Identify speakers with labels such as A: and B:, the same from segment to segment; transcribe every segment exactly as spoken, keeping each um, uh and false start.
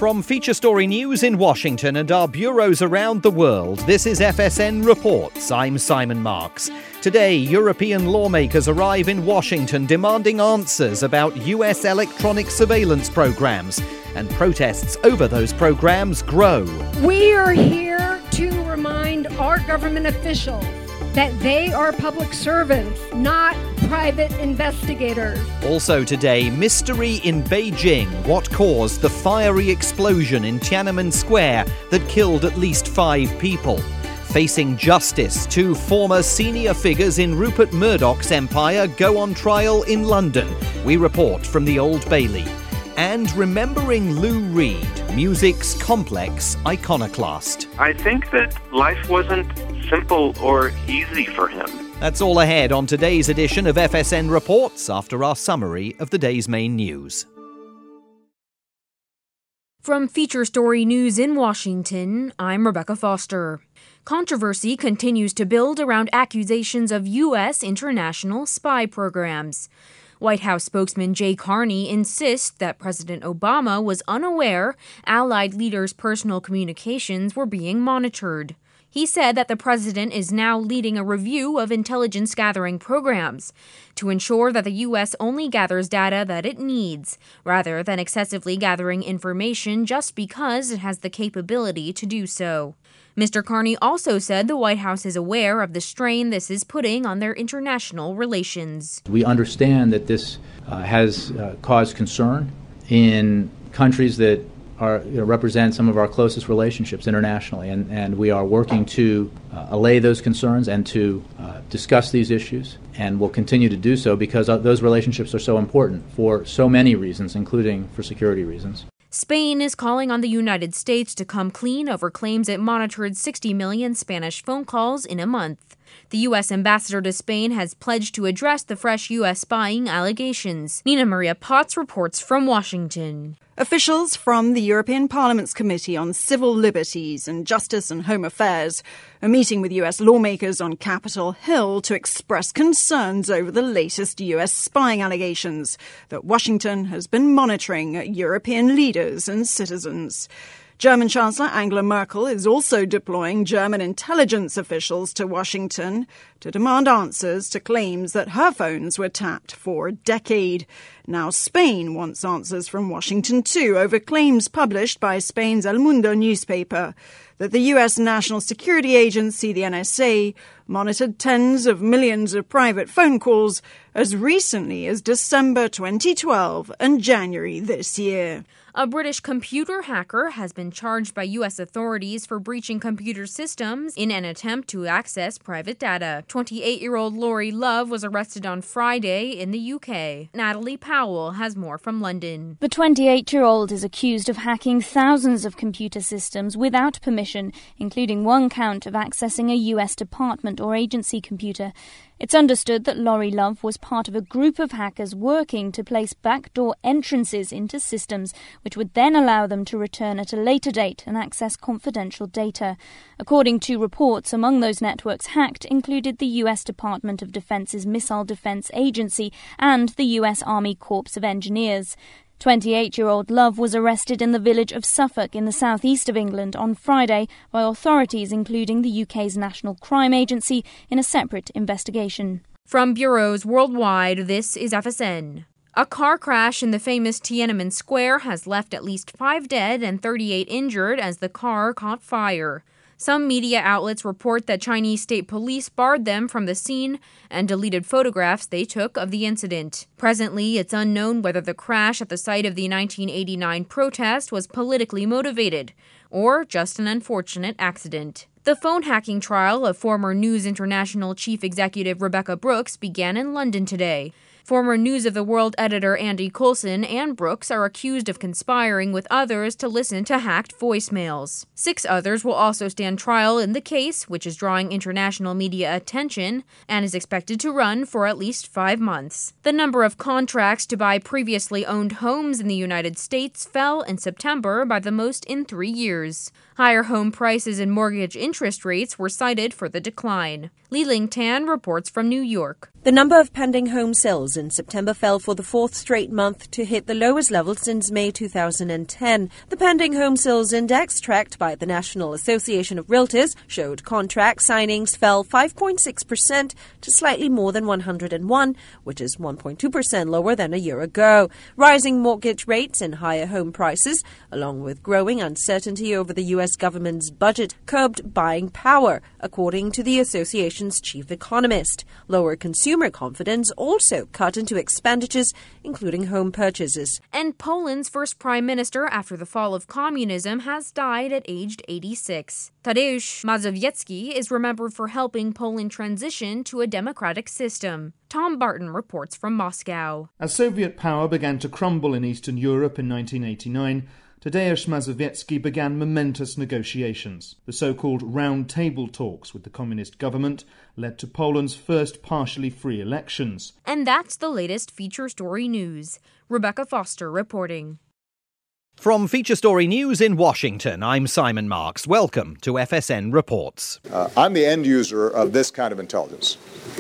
A: From Feature Story News in Washington and our bureaus around the world, this is F S N Reports. I'm Simon Marks. Today, European lawmakers arrive in Washington demanding answers about U S electronic surveillance programs, and protests over those programs grow.
B: We are here to remind our government officials that they are public servants, not private investigators.
A: Also today, mystery in Beijing. What caused the fiery explosion in Tiananmen Square that killed at least five people? Facing justice, two former senior figures in Rupert Murdoch's empire go on trial in London. We report from the Old Bailey. And remembering Lou Reed, music's complex iconoclast.
C: I think that life wasn't simple or easy for him.
A: That's all ahead on today's edition of F S N Reports after our summary of the day's main news.
D: From Feature Story News in Washington, I'm Rebecca Foster. Controversy continues to build around accusations of U S international spy programs. White House spokesman Jay Carney insists that President Obama was unaware Allied leaders' personal communications were being monitored. He said that the president is now leading a review of intelligence gathering programs to ensure that the U S only gathers data that it needs, rather than excessively gathering information just because it has the capability to do so. Mister Carney also said the White House is aware of the strain this is putting on their international relations.
E: We understand that this uh, has uh, caused concern in countries that are, you know, represent some of our closest relationships internationally, and, and we are working to uh, allay those concerns and to uh, discuss these issues, and will continue to do so because uh, those relationships are so important for so many reasons, including for security reasons.
D: Spain is calling on the United States to come clean over claims it monitored sixty million Spanish phone calls in a month. The U S ambassador to Spain has pledged to address the fresh U S spying allegations. Nina Maria Potts reports from Washington.
F: Officials from the European Parliament's Committee on Civil Liberties and Justice and Home Affairs are meeting with U S lawmakers on Capitol Hill to express concerns over the latest U S spying allegations that Washington has been monitoring European leaders and citizens. German Chancellor Angela Merkel is also deploying German intelligence officials to Washington to demand answers to claims that her phones were tapped for a decade. Now Spain wants answers from Washington too over claims published by Spain's El Mundo newspaper that the U S National Security Agency, the N S A, monitored tens of millions of private phone calls as recently as December twenty twelve and January this year.
D: A British computer hacker has been charged by U S authorities for breaching computer systems in an attempt to access private data. twenty-eight-year-old Laurie Love was arrested on Friday in the U K. Natalie Powell has more from London.
G: The twenty-eight-year-old is accused of hacking thousands of computer systems without permission, including one count of accessing a U S department or agency computer. It's understood that Laurie Love was part of a group of hackers working to place backdoor entrances into systems, which would then allow them to return at a later date and access confidential data. According to reports, among those networks hacked included the U S Department of Defense's Missile Defense Agency and the U S Army Corps of Engineers. twenty-eight-year-old Love was arrested in the village of Suffolk in the southeast of England on Friday by authorities including the U K's National Crime Agency in a separate investigation.
D: From bureaus worldwide, this is F S N. A car crash in the famous Tiananmen Square has left at least five dead and thirty-eight injured as the car caught fire. Some media outlets report that Chinese state police barred them from the scene and deleted photographs they took of the incident. Presently, it's unknown whether the crash at the site of the nineteen eighty-nine protest was politically motivated or just an unfortunate accident. The phone hacking trial of former News International chief executive Rebekah Brooks began in London today. Former News of the World editor Andy Coulson and Brooks are accused of conspiring with others to listen to hacked voicemails. Six others will also stand trial in the case, which is drawing international media attention and is expected to run for at least five months. The number of contracts to buy previously owned homes in the United States fell in September by the most in three years. Higher home prices and mortgage interest rates were cited for the decline. Li Ling Tan reports from New York.
H: The number of pending home sales in September fell for the fourth straight month to hit the lowest level since May two thousand ten. The pending home sales index, tracked by the National Association of Realtors, showed contract signings fell five point six percent to slightly more than one hundred one, which is one point two percent lower than a year ago. Rising mortgage rates and higher home prices, along with growing uncertainty over the U S government's budget, curbed buying power, according to the association's chief economist. Lower consumer Consumer confidence also cut into expenditures, including home purchases.
D: And Poland's first prime minister after the fall of communism has died at aged eighty-six. Tadeusz Mazowiecki is remembered for helping Poland transition to a democratic system. Tom Barton reports from Moscow.
I: As Soviet power began to crumble in Eastern Europe in nineteen eighty-nine, Tadeusz Mazowiecki began momentous negotiations. The so-called round table talks with the communist government led to Poland's first partially free elections.
D: And that's the latest Feature Story News. Rebecca Foster reporting.
A: From Feature Story News in Washington, I'm Simon Marks. Welcome to F S N Reports.
J: Uh, I'm the end user of this kind of intelligence.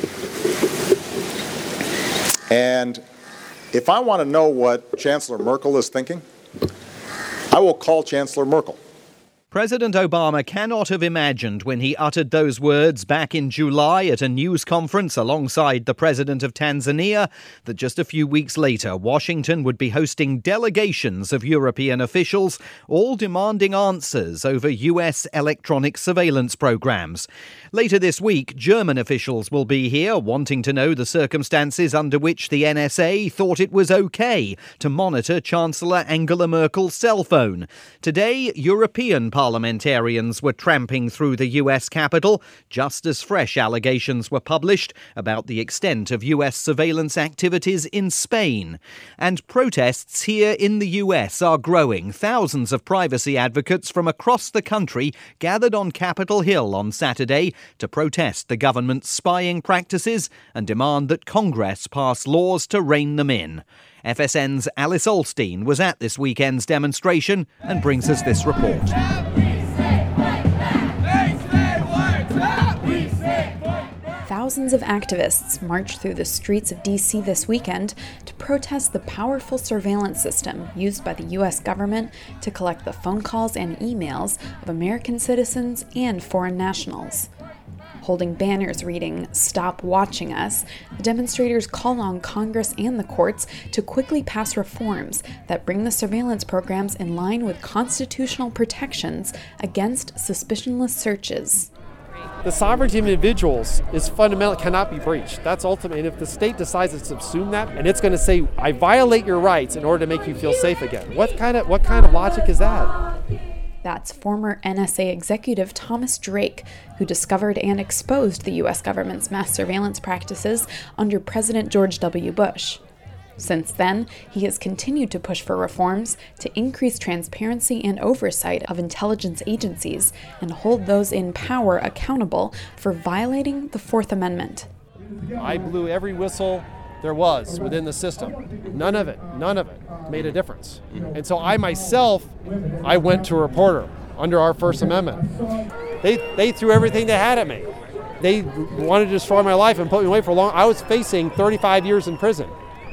J: And if I want to know what Chancellor Merkel is thinking, I will call Chancellor Merkel.
A: President Obama cannot have imagined when he uttered those words back in July at a news conference alongside the president of Tanzania that just a few weeks later Washington would be hosting delegations of European officials, all demanding answers over U S electronic surveillance programs. Later this week, German officials will be here wanting to know the circumstances under which the N S A thought it was okay to monitor Chancellor Angela Merkel's cell phone. Today, European parliamentarians were tramping through the U S Capitol just as fresh allegations were published about the extent of U S surveillance activities in Spain. And protests here in the U S are growing. Thousands of privacy advocates from across the country gathered on Capitol Hill on Saturday to protest the government's spying practices and demand that Congress pass laws to rein them in. F S N's Alice Olstein was at this weekend's demonstration and brings us this report.
K: Thousands of activists marched through the streets of D C this weekend to protest the powerful surveillance system used by the U S government to collect the phone calls and emails of American citizens and foreign nationals. Holding banners reading, "Stop watching us," the demonstrators call on Congress and the courts to quickly pass reforms that bring the surveillance programs in line with constitutional protections against suspicionless searches.
L: The sovereignty of individuals is fundamental, cannot be breached. That's ultimate. And if the state decides to subsume that, and it's going to say, I violate your rights in order to make you feel safe again. What kind of what kind of logic is that?
K: That's former N S A executive Thomas Drake, who discovered and exposed the U S government's mass surveillance practices under President George W. Bush. Since then, he has continued to push for reforms to increase transparency and oversight of intelligence agencies and hold those in power accountable for violating the Fourth Amendment.
L: I blew every whistle there was within the system. None of it, none of it made a difference. And so I myself, I went to a reporter under our First Amendment. They they threw everything they had at me. They wanted to destroy my life and put me away for a long. I was facing thirty-five years in prison.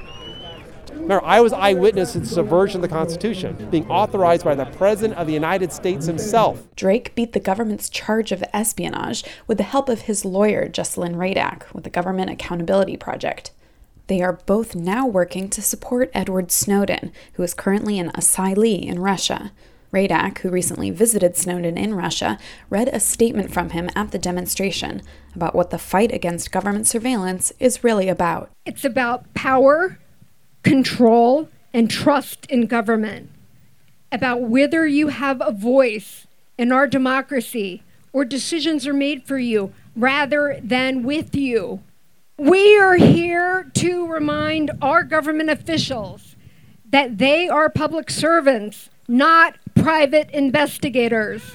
L: Remember, I was eyewitness to the subversion of the Constitution, being authorized by the President of the United States himself.
K: Drake beat the government's charge of espionage with the help of his lawyer, Jesselyn Radack, with the Government Accountability Project. They are both now working to support Edward Snowden, who is currently an asylee in Russia. Radack, who recently visited Snowden in Russia, read a statement from him at the demonstration about what the fight against government surveillance is really about.
B: It's about power, control, and trust in government. About whether you have a voice in our democracy or decisions are made for you rather than with you. We are here to remind our government officials that they are public servants, not private investigators.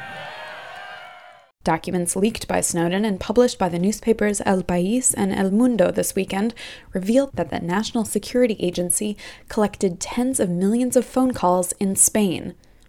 K: Documents leaked by Snowden and published by the newspapers El País and El Mundo this weekend revealed that the National Security Agency collected tens of millions of phone calls in Spain.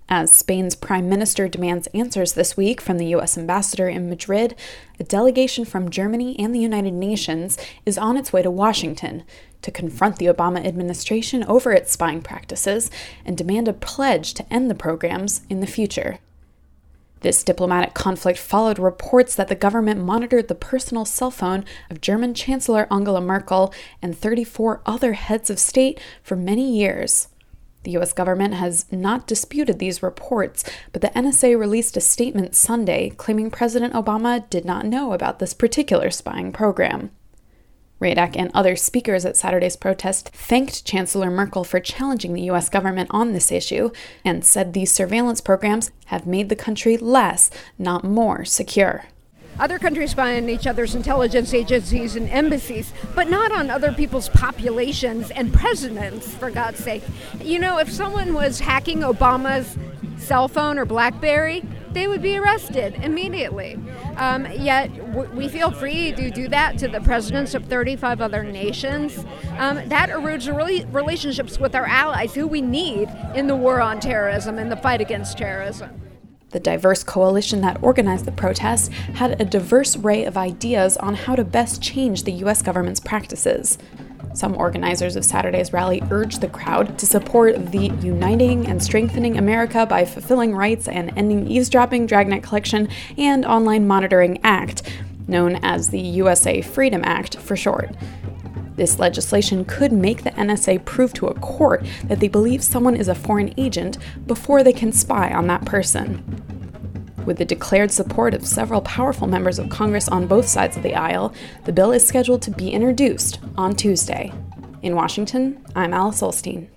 K: As Spain's prime minister demands answers this week from the U S ambassador in Madrid, a delegation from Germany and the United Nations is on its way to Washington to confront the Obama administration over its spying practices and demand a pledge to end the programs in the future. This diplomatic conflict followed reports that the government monitored the personal cell phone of German Chancellor Angela Merkel and thirty-four other heads of state for many years. The U S government has not disputed these reports, but the N S A released a statement Sunday claiming President Obama did not know about this particular spying program. Radek and other speakers at Saturday's protest thanked Chancellor Merkel for challenging the U S government on this issue and said these surveillance programs have made the country less, not more, secure.
B: Other countries spy on each other's intelligence agencies and embassies, but not on other people's populations and presidents, for God's sake. You know, if someone was hacking Obama's cell phone or BlackBerry, they would be arrested immediately. Um, yet w- we feel free to do that to the presidents of thirty-five other nations. Um, that erodes really relationships with our allies, who we need in the war on terrorism and the fight against terrorism.
K: The diverse coalition that organized the protests had a diverse array of ideas on how to best change the U S government's practices. Some organizers of Saturday's rally urged the crowd to support the Uniting and Strengthening America by Fulfilling Rights and Ending Eavesdropping, Dragnet Collection, and Online Monitoring Act, known as the U S A Freedom Act for short. This legislation could make the N S A prove to a court that they believe someone is a foreign agent before they can spy on that person. With the declared support of several powerful members of Congress on both sides of the aisle, the bill is scheduled to be introduced on Tuesday. In Washington, I'm Alice Olstein.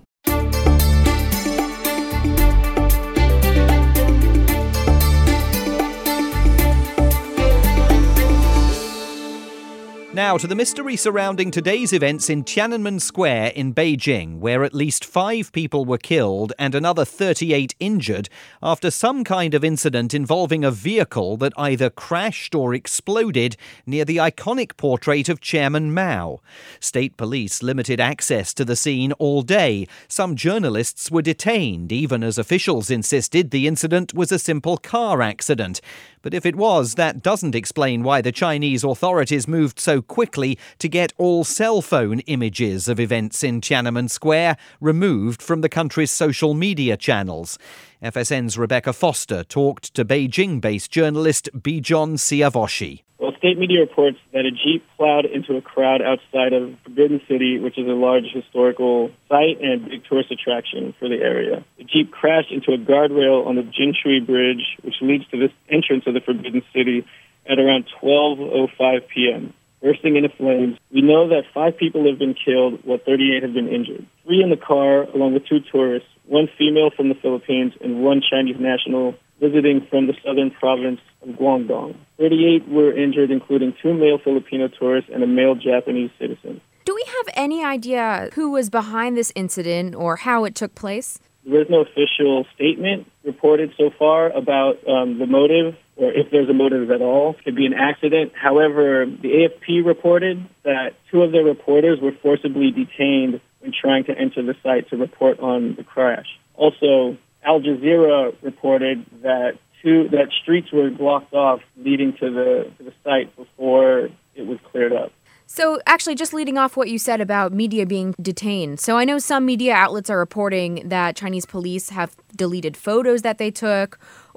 A: Now to the mystery surrounding today's events in Tiananmen Square in Beijing, where at least five people were killed and another thirty-eight injured after some kind of incident involving a vehicle that either crashed or exploded near the iconic portrait of Chairman Mao. State police limited access to the scene all day. Some journalists were detained, even as officials insisted the incident was a simple car accident. But if it was, that doesn't explain why the Chinese authorities moved so quickly to get all cell phone images of events in Tiananmen Square removed from the country's social media channels. F S N's Rebecca Foster talked to Beijing-based journalist Bijon Siavoshi.
M: Well, state media reports that a Jeep plowed into a crowd outside of Forbidden City, which is a large historical site and big tourist attraction for the area. The Jeep crashed into a guardrail on the Jinshui Bridge, which leads to this entrance of the Forbidden City at around twelve oh five p.m., bursting into flames. We know that five people have been killed, while thirty-eight have been injured. Three in the car, along with two tourists, one female from the Philippines and one Chinese national visiting from the southern province of Guangdong. thirty-eight were injured, including two male Filipino tourists and a male Japanese citizen.
D: Do we have any idea who was behind this incident or how it took place?
M: There is no official statement reported so far about um, the motive, or if there's a motive at all. It could be an accident. However, the A F P reported that two of their reporters were forcibly detained when trying to enter the site to report on the crash. Also, Al Jazeera reported that two that streets were blocked off leading to the to the site before it was cleared up.
D: So actually, just leading off what you said about media being detained. So I know some media outlets are reporting that Chinese police have deleted photos that they took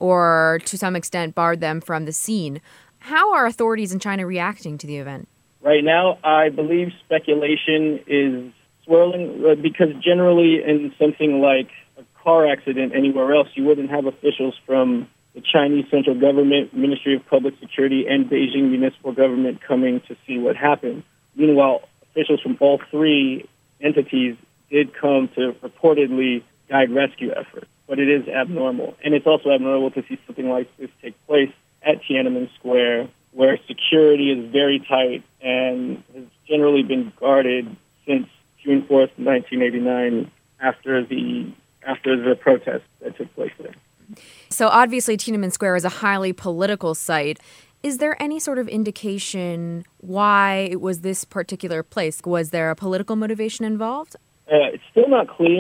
D: or to some extent barred them from the scene. How are authorities in China reacting to the event?
M: Right now, I believe speculation is swirling because generally in something like a car accident anywhere else, you wouldn't have officials from the Chinese central government, Ministry of Public Security, and Beijing municipal government coming to see what happened. Meanwhile, officials from all three entities did come to reportedly guide rescue efforts. But it is abnormal. And it's also abnormal to see something like this take place at Tiananmen Square, where security is very tight and has generally been guarded since June fourth, nineteen eighty-nine, after the after the protests that took place there.
D: So obviously Tiananmen Square is a highly political site. Is there any sort of indication why it was this particular place? Was there a political motivation involved?
M: Uh, it's still not clear.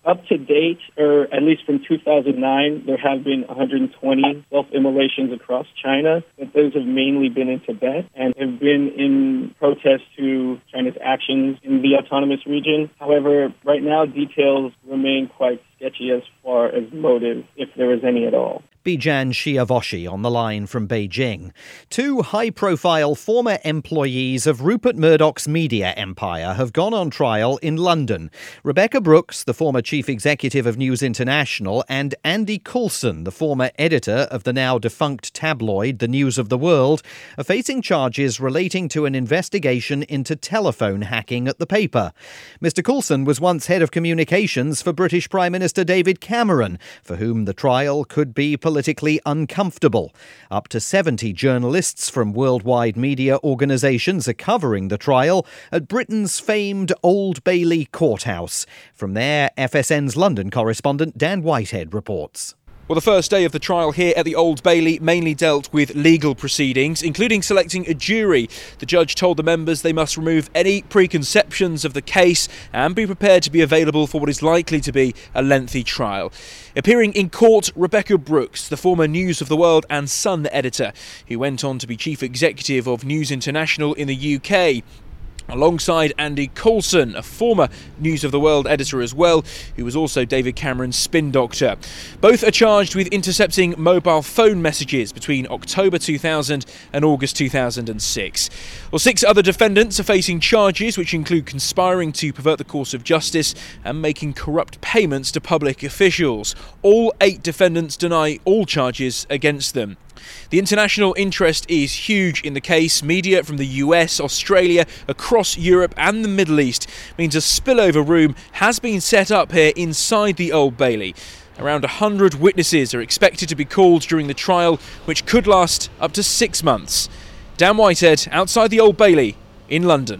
M: Up to date, or at least from two thousand nine, there have been one hundred twenty self-immolations across China, but those have mainly been in Tibet and have been in protest to China's actions in the autonomous region. However, right now, details remain quite sketchy as far as motive, if there is any at all.
A: Bijan Xiaovoshi on the line from Beijing. Two high-profile former employees of Rupert Murdoch's media empire have gone on trial in London. Rebekah Brooks, the former chief executive of News International, and Andy Coulson, the former editor of the now defunct tabloid The News of the World, are facing charges relating to an investigation into telephone hacking at the paper. Mister Coulson was once head of communications for British Prime Minister David Cameron, for whom the trial could be politically uncomfortable. Up to seventy journalists from worldwide media organisations are covering the trial at Britain's famed Old Bailey Courthouse. From there, F S N's London correspondent Dan Whitehead reports.
N: Well, the first day of the trial here at the Old Bailey mainly dealt with legal proceedings, including selecting a jury. The judge told the members they must remove any preconceptions of the case and be prepared to be available for what is likely to be a lengthy trial. Appearing in court, Rebekah Brooks, the former News of the World and Sun editor, who went on to be chief executive of News International in the U K. Alongside Andy Coulson, a former News of the World editor as well, who was also David Cameron's spin doctor. Both are charged with intercepting mobile phone messages between October two thousand and August two thousand six. Well, six other defendants are facing charges which include conspiring to pervert the course of justice and making corrupt payments to public officials. All eight defendants deny all charges against them. The international interest is huge in the case. Media from the U S, Australia, across Europe and the Middle East means a spillover room has been set up here inside the Old Bailey. Around one hundred witnesses are expected to be called during the trial, which could last up to six months. Dan Whitehead, outside the Old Bailey in London.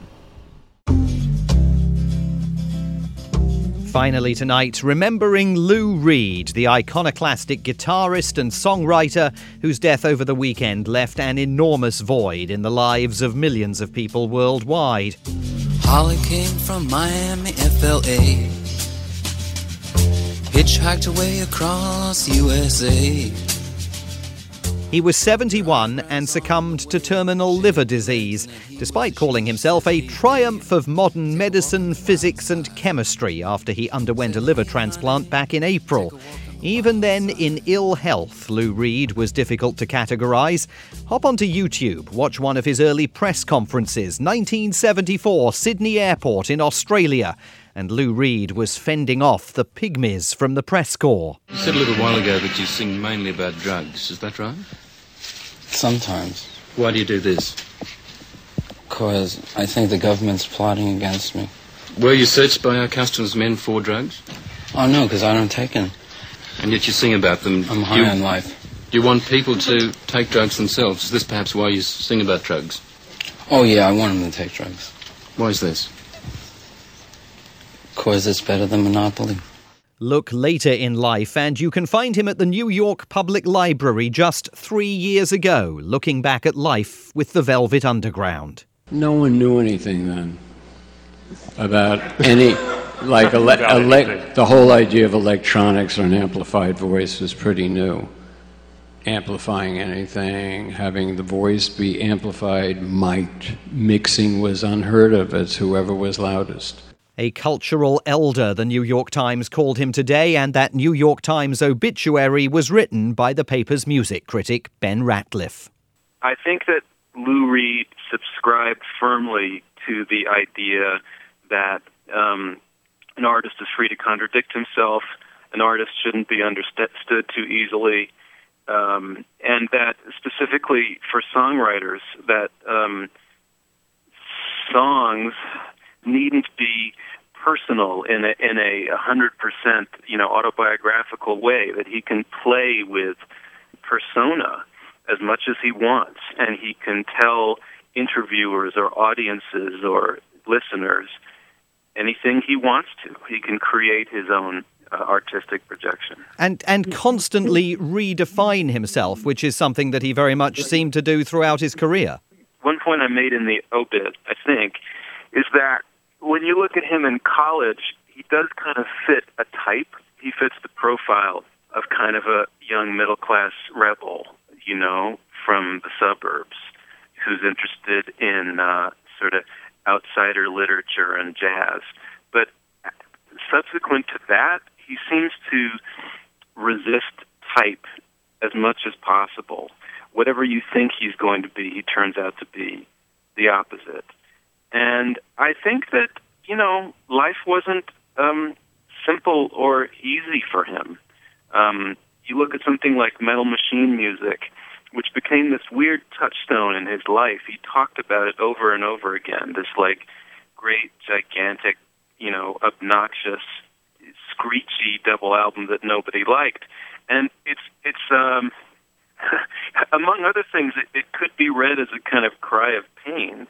A: Finally tonight, remembering Lou Reed, the iconoclastic guitarist and songwriter whose death over the weekend left an enormous void in the lives of millions of people worldwide.
O: Holly came from Miami, F L A, hitchhiked away across U S A.
A: He was seventy-one and succumbed to terminal liver disease, despite calling himself a triumph of modern medicine, physics and chemistry after he underwent a liver transplant back in April. Even then, in ill health, Lou Reed was difficult to categorise. Hop onto YouTube, watch one of his early press conferences, nineteen seventy-four, Sydney Airport in Australia. And Lou Reed was fending off the pygmies from the press corps.
P: You said a little while ago that you sing mainly about drugs, is that right?
Q: Sometimes.
P: Why do you do this?
Q: Because I think the government's plotting against me.
P: Were you searched by our customs men for drugs?
Q: Oh, no, because I don't take them.
P: And yet you sing about them.
Q: I'm high
P: you,
Q: on life.
P: Do you want people to take drugs themselves? Is this perhaps why you sing about drugs?
Q: Oh, yeah, I want them to take drugs.
P: Why is this?
Q: Because it's better than Monopoly.
A: Look later in life, and you can find him at the New York Public Library just three years ago, looking back at life with the Velvet Underground.
R: No one knew anything then about any, like, ele- ele- the whole idea of electronics or an amplified voice was pretty new. Amplifying anything, having the voice be amplified, mic'd, mixing was unheard of. It's whoever was loudest.
A: A cultural elder, the New York Times called him today, and that New York Times obituary was written by the paper's music critic, Ben Ratliff.
C: I think that Lou Reed subscribed firmly to the idea that um, an artist is free to contradict himself, an artist shouldn't be understood too easily, um, and that specifically for songwriters, that um, songs needn't be personal in a in a hundred percent you know autobiographical way. That he can play with persona as much as he wants, and he can tell interviewers or audiences or listeners anything he wants to. He can create his own uh, artistic projection,
A: and and constantly redefine himself, which is something that he very much seemed to do throughout his career.
C: One point I made in the obit, I think, is that when you look at him in college, he does kind of fit a type. He fits the profile of kind of a young middle-class rebel, you know, from the suburbs, who's interested in uh, sort of outsider literature and jazz. But subsequent to that, he seems to resist type as much as possible. Whatever you think he's going to be, he turns out to be the opposite. And I think that, you know, life wasn't um, simple or easy for him. Um, you look at something like Metal Machine Music, which became this weird touchstone in his life. He talked about it over and over again, this, like, great, gigantic, you know, obnoxious, screechy double album that nobody liked. And it's, it's um, among other things, it, it could be read as a kind of cry of pain.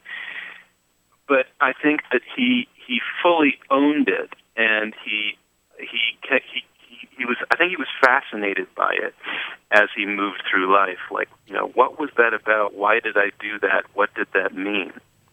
C: But I think that he he fully owned it, and he he he he, he was. I think he was fascinated by it as he moved through life. Like, you know, what was that about? Why did I do that? What did that mean?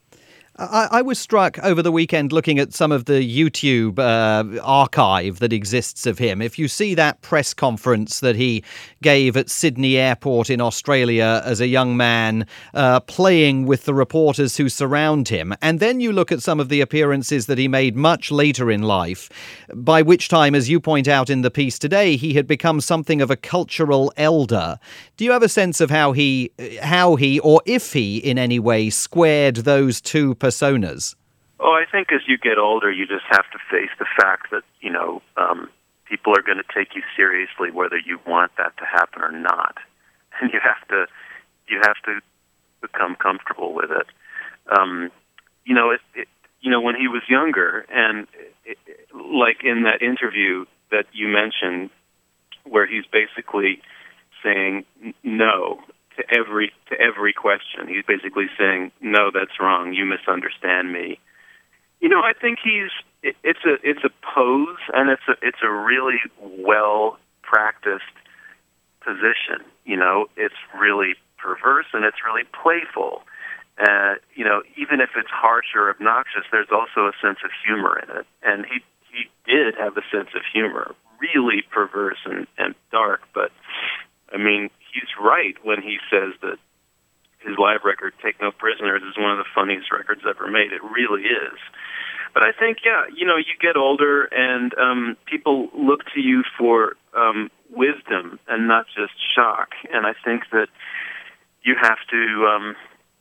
A: I, I was struck over the weekend looking at some of the YouTube uh, archive that exists of him. If you see that press conference that he gave at Sydney Airport in Australia as a young man, uh, playing with the reporters who surround him, and then you look at some of the appearances that he made much later in life, by which time, as you point out in the piece today, he had become something of a cultural elder. Do you have a sense of how he, how he, or if he in any way squared those two personas?
C: Oh, I think as you get older, you just have to face the fact that, you know, um, people are going to take you seriously whether you want that to happen or not. And you have to, you have to become comfortable with it. Um, you know, it, it, you know, when he was younger, and it, like in that interview that you mentioned, where he's basically saying no to every to every question. He's basically saying, "No, that's wrong. You misunderstand me." You know, I think he's it, it's a it's a pose, and it's a it's a really well practiced position. You know, it's really perverse and it's really playful. Uh, you know, even if it's harsh or obnoxious, there's also a sense of humor in it, and he he did have a sense of humor, really perverse and, and dark. But I mean, he's right when he says that his live record, Take No Prisoners, is one of the funniest records ever made. It really is. But I think, yeah, you know, you get older and um, people look to you for um, wisdom and not just shock. And I think that you have to um,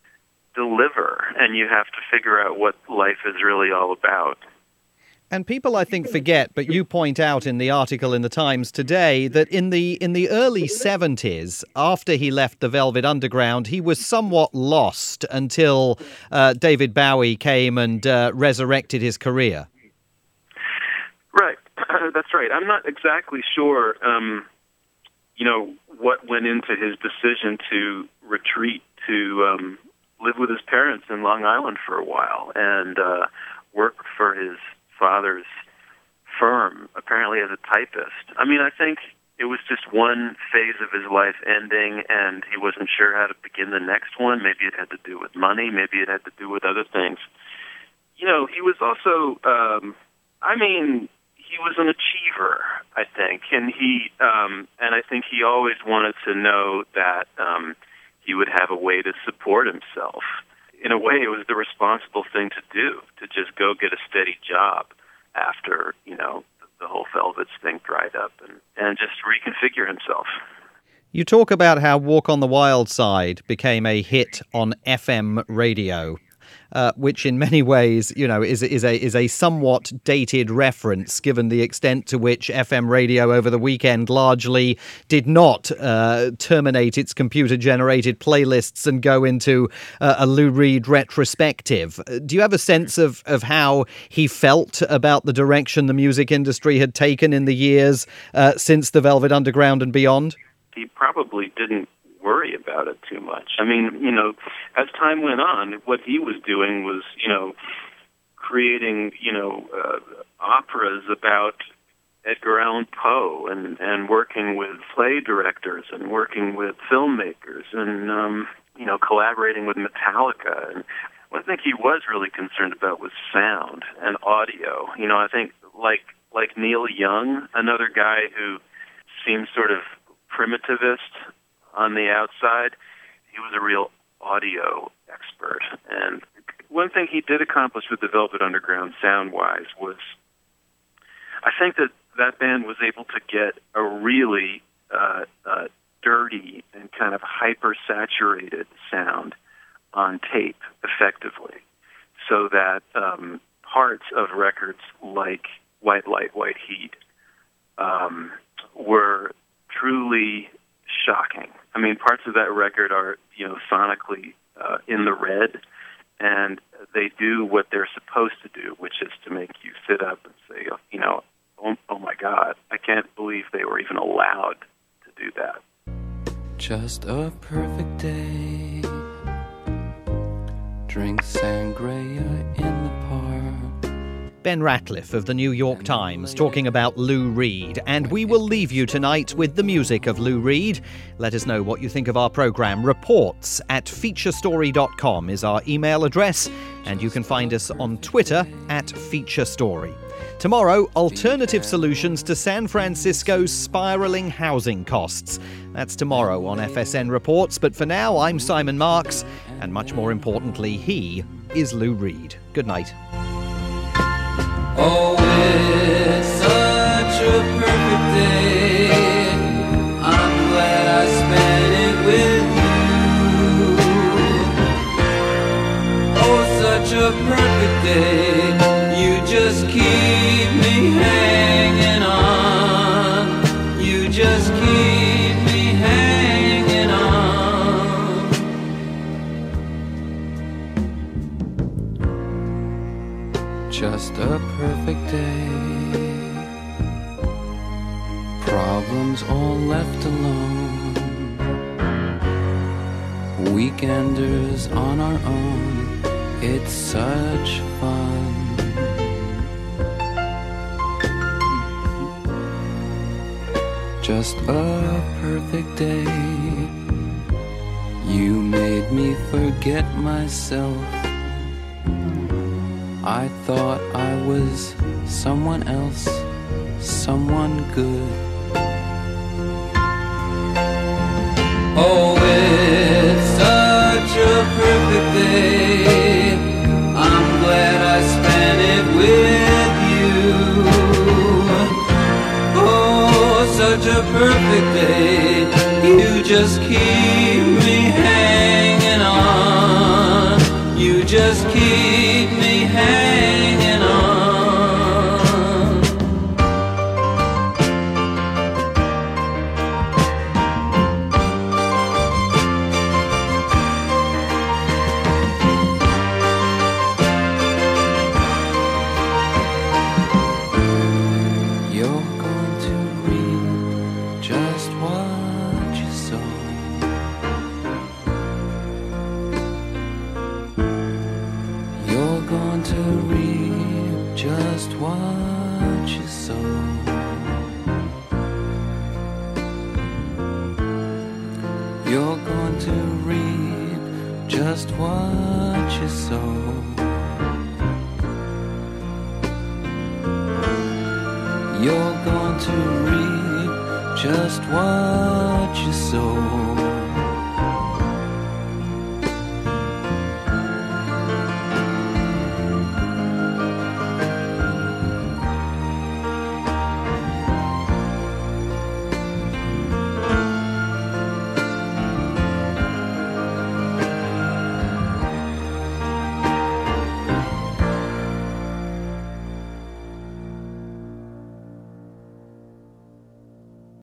C: deliver, and you have to figure out what life is really all about.
A: And people, I think, forget, but you point out in the article in the Times today that in the in the early seventies, after he left the Velvet Underground, he was somewhat lost until uh, David Bowie came and uh, resurrected his career.
C: Right. That's right. I'm not exactly sure, um, you know, what went into his decision to retreat to um, live with his parents in Long Island for a while and uh, work for his father's firm, apparently as a typist. I mean, I think it was just one phase of his life ending, and he wasn't sure how to begin the next one. Maybe it had to do with money. Maybe it had to do with other things. You know, he was also, um, I mean, he was an achiever, I think, and he, um, and I think he always wanted to know that um, he would have a way to support himself. In a way, it was the responsible thing to do, to just go get a steady job after, you know, the whole Velvets thing dried up and, and just reconfigure himself.
A: You talk about how Walk on the Wild Side became a hit on F M radio, uh, which in many ways, you know, is, is, a, is a somewhat dated reference given the extent to which F M radio over the weekend largely did not uh, terminate its computer-generated playlists and go into uh, a Lou Reed retrospective. Do you have a sense of, of how he felt about the direction the music industry had taken in the years uh, since the Velvet Underground and beyond?
C: He probably didn't worry about it too much. I mean, you know, as time went on, what he was doing was, you know, creating, you know, uh, operas about Edgar Allan Poe and, and working with play directors and working with filmmakers and, um, you know, collaborating with Metallica. And what I think he was really concerned about was sound and audio. You know, I think like like Neil Young, another guy who seemed sort of primitivist on the outside. He was a real audio expert. And one thing he did accomplish with the Velvet Underground sound-wise was, I think that that band was able to get a really uh, uh, dirty and kind of hyper-saturated sound on tape effectively, so that um, parts of records like White Light, White Heat um, were truly shocking. I mean, parts of that record are, you know, sonically uh, in the red, and they do what they're supposed to do, which is to make you sit up and say, you know, oh, oh my God, I can't believe they were even allowed to do that.
O: Just a perfect day. Drink sangria in the park.
A: Ben Ratcliffe of the New York Times talking about Lou Reed. And we will leave you tonight with the music of Lou Reed. Let us know what you think of our programme. Reports at feature story dot com is our email address. And you can find us on Twitter at FeatureStory. Tomorrow, alternative solutions to San Francisco's spiralling housing costs. That's tomorrow on F S N Reports. But for now, I'm Simon Marks. And much more importantly, he is Lou Reed. Good night.
O: Oh, it's such a perfect day. I'm glad I spent it with you. Oh, such a perfect day. You just keep me hanging on. You just keep me hanging on. Just a perfect day. Problems all left alone. Weekenders on our own. It's such fun. Just a perfect day. You made me forget myself. I thought I was someone else, someone good. Oh, it's such a perfect day. I'm glad I spent it with you. Oh, such a perfect day. You just keep me hanging on. You just keep me hanging on. You're going to read just what you saw. You're going to read just what you saw. You're going to read just what you saw. You're going to read just what you saw.